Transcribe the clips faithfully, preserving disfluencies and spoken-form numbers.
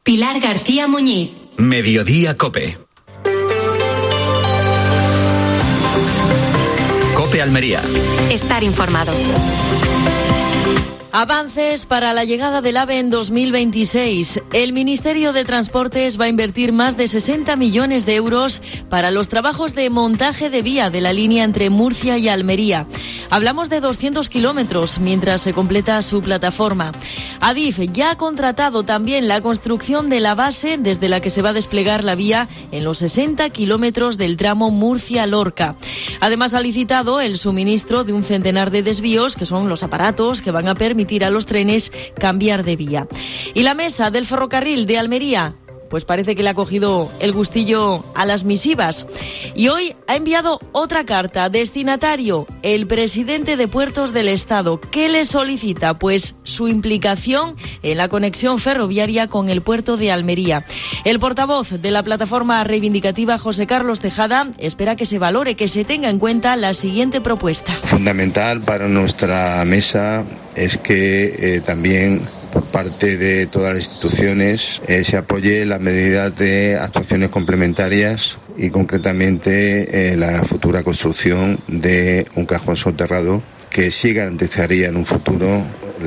Pilar García Muñiz. Mediodía COPE. COPE Almería. Estar informado. Avances para la llegada del AVE en dos mil veintiséis. El Ministerio de Transportes va a invertir más de sesenta millones de euros para los trabajos de montaje de vía de la línea entre Murcia y Almería. Hablamos de doscientos kilómetros mientras se completa su plataforma. Adif ya ha contratado también la construcción de la base desde la que se va a desplegar la vía en los sesenta kilómetros del tramo Murcia-Lorca. Además ha licitado el suministro de un centenar de desvíos, que son los aparatos que van a permitir a los trenes cambiar de vía. Y la mesa del ferrocarril de Almería, pues parece que le ha cogido el gustillo a las misivas. Y hoy ha enviado otra carta. Destinatario, el presidente de Puertos del Estado. ¿Qué le solicita? Pues su implicación en la conexión ferroviaria con el puerto de Almería. El portavoz de la plataforma reivindicativa, José Carlos Tejada, espera que se valore, que se tenga en cuenta la siguiente propuesta. Fundamental para nuestra mesa es que eh, también por parte de todas las instituciones eh, se apoye las medidas de actuaciones complementarias y concretamente eh, la futura construcción de un cajón soterrado que sí garantizaría en un futuro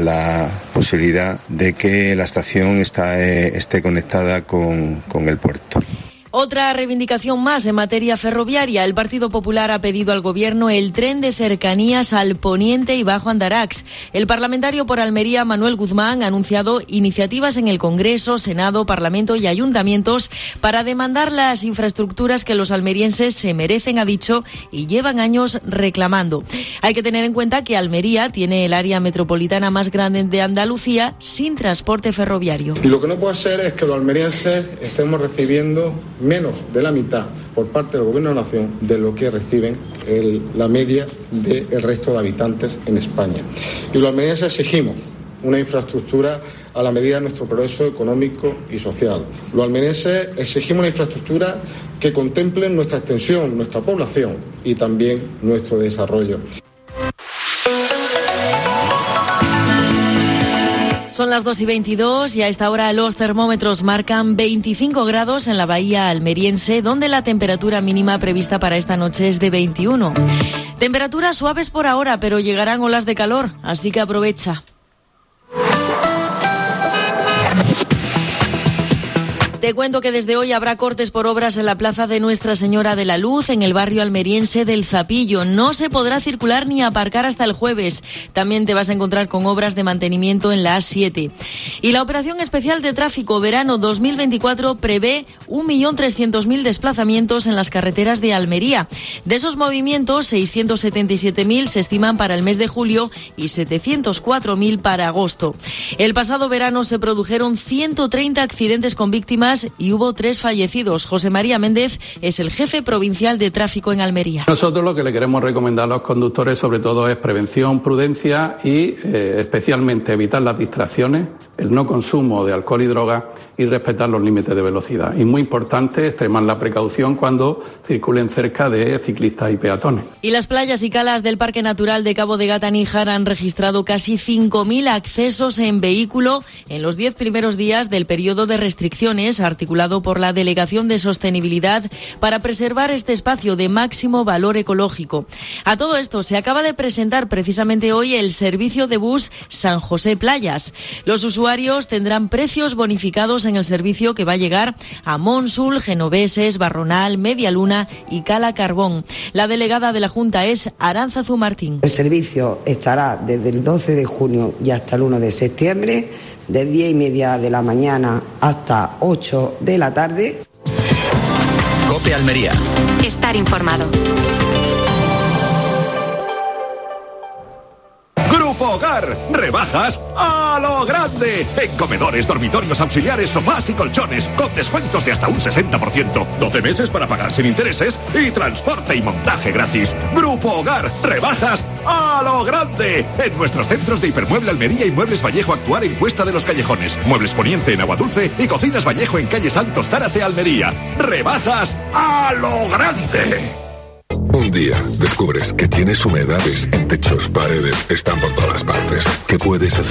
la posibilidad de que la estación está, eh, esté conectada con, con el puerto. Otra reivindicación más en materia ferroviaria. El Partido Popular ha pedido al Gobierno el tren de cercanías al Poniente y Bajo Andarax. El parlamentario por Almería, Manuel Guzmán, ha anunciado iniciativas en el Congreso, Senado, Parlamento y ayuntamientos para demandar las infraestructuras que los almerienses se merecen, ha dicho, y llevan años reclamando. Hay que tener en cuenta que Almería tiene el área metropolitana más grande de Andalucía sin transporte ferroviario. Y lo que no puede ser es que los almerienses estemos recibiendo menos de la mitad por parte del Gobierno de la Nación de lo que reciben el, la media del resto de habitantes en España. Y los almerienses exigimos una infraestructura a la medida de nuestro progreso económico y social. Los almerienses exigimos una infraestructura que contemple nuestra extensión, nuestra población y también nuestro desarrollo. Son las dos y veintidós y a esta hora los termómetros marcan veinticinco grados en la bahía almeriense, donde la temperatura mínima prevista para esta noche es de veintiuno. Temperaturas suaves por ahora, pero llegarán olas de calor, así que aprovecha. Te cuento que desde hoy habrá cortes por obras en la plaza de Nuestra Señora de la Luz, en el barrio almeriense del Zapillo. No se podrá circular ni aparcar hasta el jueves. También te vas a encontrar con obras de mantenimiento en la A siete. Y la Operación Especial de Tráfico Verano dos mil veinticuatro prevé un millón trescientos mil desplazamientos en las carreteras de Almería. De esos movimientos, seiscientos setenta y siete mil se estiman para el mes de julio y setecientos cuatro mil para agosto. El pasado verano se produjeron ciento treinta accidentes con víctimas y hubo tres fallecidos. José María Méndez es el jefe provincial de tráfico en Almería. Nosotros lo que le queremos recomendar a los conductores sobre todo es prevención, prudencia y eh, especialmente evitar las distracciones, el no consumo de alcohol y drogas y respetar los límites de velocidad. Y muy importante, extremar la precaución cuando circulen cerca de ciclistas y peatones. Y las playas y calas del Parque Natural de Cabo de Gata-Níjar han registrado casi cinco mil accesos en vehículo en los diez primeros días del periodo de restricciones articulado por la Delegación de Sostenibilidad para preservar este espacio de máximo valor ecológico. A todo esto se acaba de presentar precisamente hoy el servicio de bus San José Playas. Los usuarios tendrán precios bonificados en el servicio que va a llegar a Monsul, Genoveses, Barronal, Medialuna y Cala Carbón. La delegada de la Junta es Aránzazu Martín. El servicio estará desde el doce de junio y hasta el uno de septiembre, de diez y media de la mañana hasta ocho de la tarde. COPE Almería. Estar informado. Grupo Hogar, rebajas a lo grande. En comedores, dormitorios, auxiliares, sofás y colchones, con descuentos de hasta un sesenta por ciento. doce meses para pagar sin intereses y transporte y montaje gratis. Grupo Hogar, rebajas a lo grande. En nuestros centros de Hipermueble Almería y Muebles Vallejo Actuar en Cuesta de los Callejones. Muebles Poniente en Aguadulce y Cocinas Vallejo en calle Santos Tárate, Almería. Rebajas a lo grande. Un día descubres que tienes humedades en techos, paredes, están por todas partes. ¿Qué puedes hacer?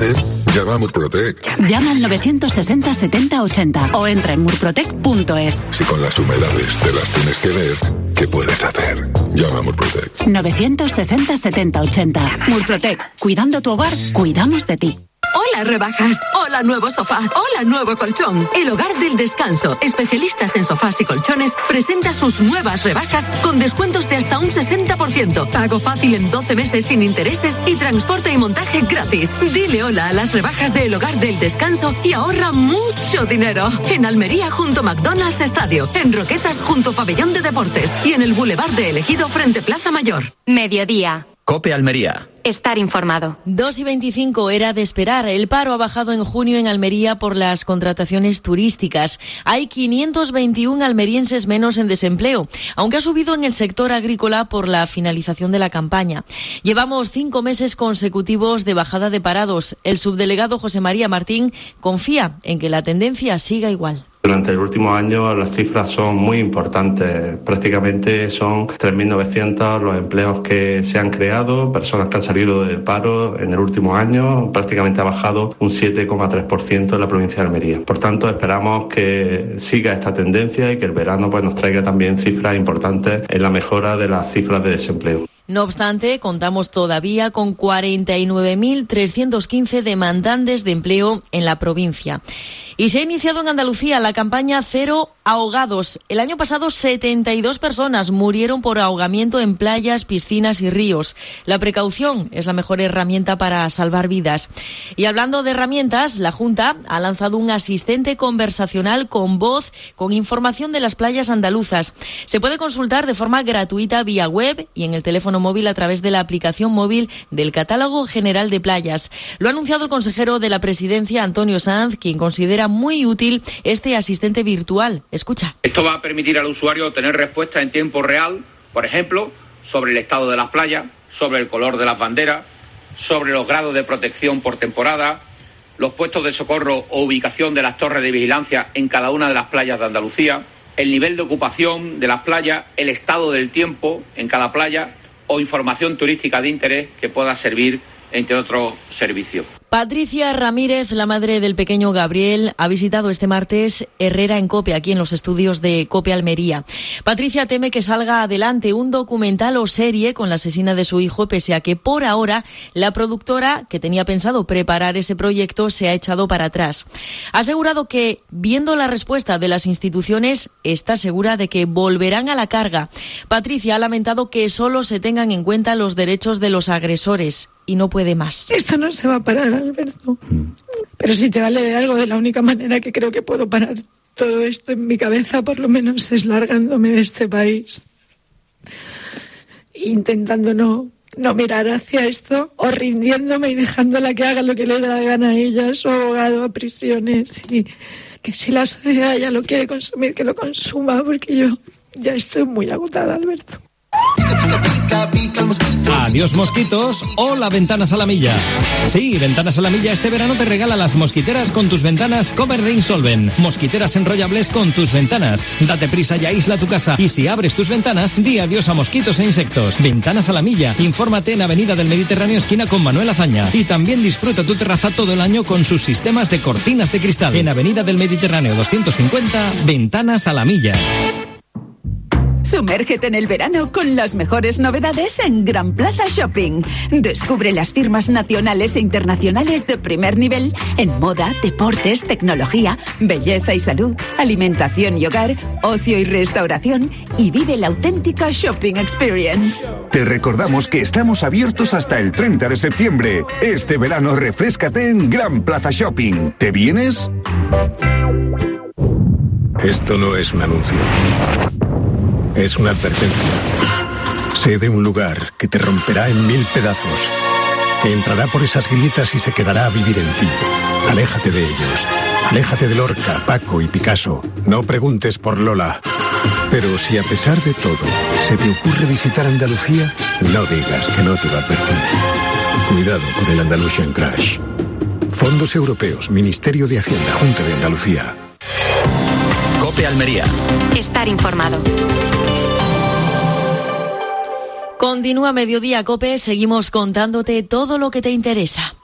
Llama a Murprotec. Llama al novecientos sesenta setenta ochenta o entra en murprotec punto es. Si con las humedades te las tienes que ver, ¿qué puedes hacer? Llama a Murprotec. novecientos sesenta setenta ochenta. Murprotec. Cuidando tu hogar, cuidamos de ti. Hola rebajas, hola nuevo sofá, hola nuevo colchón. El Hogar del Descanso, especialistas en sofás y colchones, presenta sus nuevas rebajas con descuentos de hasta un sesenta por ciento. Pago fácil en doce meses sin intereses y transporte y montaje gratis. Dile hola a las rebajas de El Hogar del Descanso y ahorra mucho dinero. En Almería junto a McDonald's Estadio, en Roquetas junto a Pabellón de Deportes y en el Boulevard de Elegido frente Plaza Mayor. Mediodía. COPE Almería. Estar informado. dos y veinticinco era de esperar. El paro ha bajado en junio en Almería por las contrataciones turísticas. Hay quinientos veintiún almerienses menos en desempleo, aunque ha subido en el sector agrícola por la finalización de la campaña. Llevamos cinco meses consecutivos de bajada de parados. El subdelegado José María Martín confía en que la tendencia siga igual. Durante el último año las cifras son muy importantes. Prácticamente son tres mil novecientos los empleos que se han creado, personas que han salido del paro en el último año. Prácticamente ha bajado un siete coma tres por ciento en la provincia de Almería. Por tanto, esperamos que siga esta tendencia y que el verano pues, nos traiga también cifras importantes en la mejora de las cifras de desempleo. No obstante, contamos todavía con cuarenta y nueve mil trescientos quince demandantes de empleo en la provincia. Y se ha iniciado en Andalucía la campaña Cero Ahogados. El año pasado, setenta y dos personas murieron por ahogamiento en playas, piscinas y ríos. La precaución es la mejor herramienta para salvar vidas. Y hablando de herramientas, la Junta ha lanzado un asistente conversacional con voz, con información de las playas andaluzas. Se puede consultar de forma gratuita vía web y en el teléfono móvil a través de la aplicación móvil del Catálogo General de Playas. Lo ha anunciado el consejero de la Presidencia, Antonio Sanz, quien considera muy útil este asistente virtual. Escucha. Esto va a permitir al usuario tener respuesta en tiempo real, por ejemplo, sobre el estado de las playas, sobre el color de las banderas, sobre los grados de protección por temporada, los puestos de socorro o ubicación de las torres de vigilancia en cada una de las playas de Andalucía, el nivel de ocupación de las playas, el estado del tiempo en cada playa o información turística de interés que pueda servir, entre otros servicios. Patricia Ramírez, la madre del pequeño Gabriel, ha visitado este martes Herrera en COPE, aquí en los estudios de COPE Almería. Patricia teme que salga adelante un documental o serie con la asesina de su hijo, pese a que por ahora la productora, que tenía pensado preparar ese proyecto, se ha echado para atrás. Ha asegurado que, viendo la respuesta de las instituciones, está segura de que volverán a la carga. Patricia ha lamentado que solo se tengan en cuenta los derechos de los agresores y no puede más. Esto no se va a parar, Alberto. Pero si te vale de algo, de la única manera que creo que puedo parar todo esto en mi cabeza, por lo menos, es largándome de este país. Intentando no, no mirar hacia esto, o rindiéndome y dejándola que haga lo que le da la gana a ella, a su abogado, a prisiones. Y que si la sociedad ya lo quiere consumir, que lo consuma, porque yo ya estoy muy agotada, Alberto. Adiós mosquitos, hola Ventanas a la Milla. Sí, Ventanas a la Milla este verano te regala las mosquiteras con tus ventanas Cover Ring Solven. Mosquiteras enrollables con tus ventanas. Date prisa y aísla tu casa. Y si abres tus ventanas, di adiós a mosquitos e insectos. Ventanas a la Milla. Infórmate en Avenida del Mediterráneo esquina con Manuel Azaña. Y también disfruta tu terraza todo el año con sus sistemas de cortinas de cristal. En Avenida del Mediterráneo doscientos cincuenta, Ventanas a la Milla. Sumérgete en el verano con las mejores novedades en Gran Plaza Shopping. Descubre las firmas nacionales e internacionales de primer nivel en moda, deportes, tecnología, belleza y salud, alimentación y hogar, ocio y restauración, y vive la auténtica shopping experience. Te recordamos que estamos abiertos hasta el treinta de septiembre. Este verano refréscate en Gran Plaza Shopping. ¿Te vienes? Esto no es un anuncio. Es una advertencia. Sé de un lugar que te romperá en mil pedazos, que entrará por esas grietas y se quedará a vivir en ti. Aléjate de ellos. Aléjate de Lorca, Paco y Picasso. No preguntes por Lola. Pero si a pesar de todo se te ocurre visitar Andalucía, no digas que no te lo advertí. Cuidado con el Andalusian Crash. Fondos Europeos, Ministerio de Hacienda, Junta de Andalucía. COPE Almería. Estar informado. Continúa Mediodía COPE, seguimos contándote todo lo que te interesa.